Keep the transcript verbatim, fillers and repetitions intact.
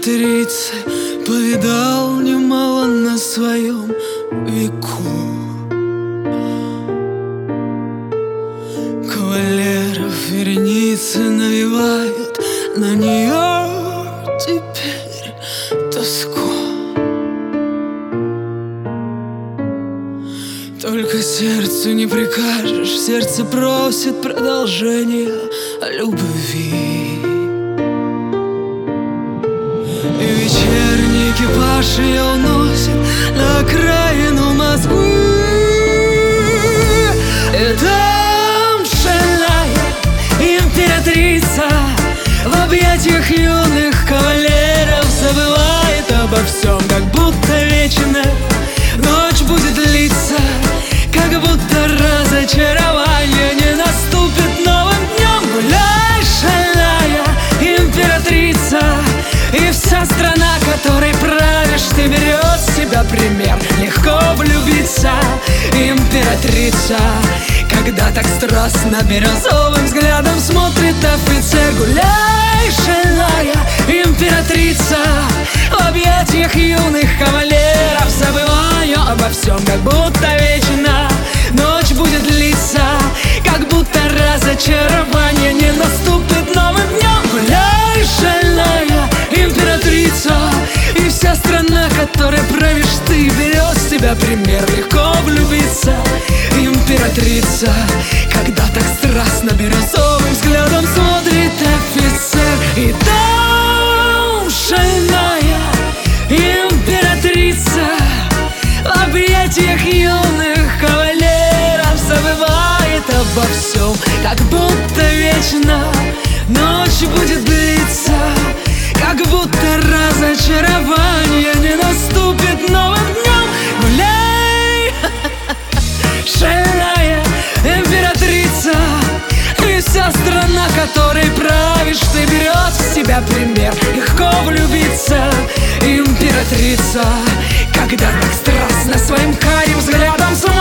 императрицы повидал немало на своем веку. Кавалеров вереницы навевают на нее теперь тоску. Только сердцу не прикажешь, сердце просит продолжения любви. И вечерний экипаж ее уносит на окраину Москвы. И там шальная императрица в объятиях юных кавалеров забывает обо всем, как будто вечно ночь будет длиться, как будто разочарование не наступит новым днем. Гуляй, шальная императрица, и вся страна, которой правишь ты, берет с себя пример. Легко влюбиться, императрица, когда так страстно бирюзовым взглядом смотрит офицер. Гуляй, шальная императрица, в объятиях юных кавалеров забываю обо всем, как будто вечно ночь будет длиться, как будто разочарование не наступит новым днем. Гуляй, шальная императрица, и вся страна, которой правишь ты, берет с тебя пример. Легко влюбиться, императрица, когда так страстно бирюзовым взглядом смотрит офицер. И там шальная императрица в объятиях юных кавалеров забывает обо всем, как будто вечно ночь будет длиться, как будто разочарование не наступит новым днем. Гуляй, шальная императрица, и вся страна, которой правишь ты, берет с себя пример. Легко влюбиться, императрица, когда так страстно своим карим взглядом смотришь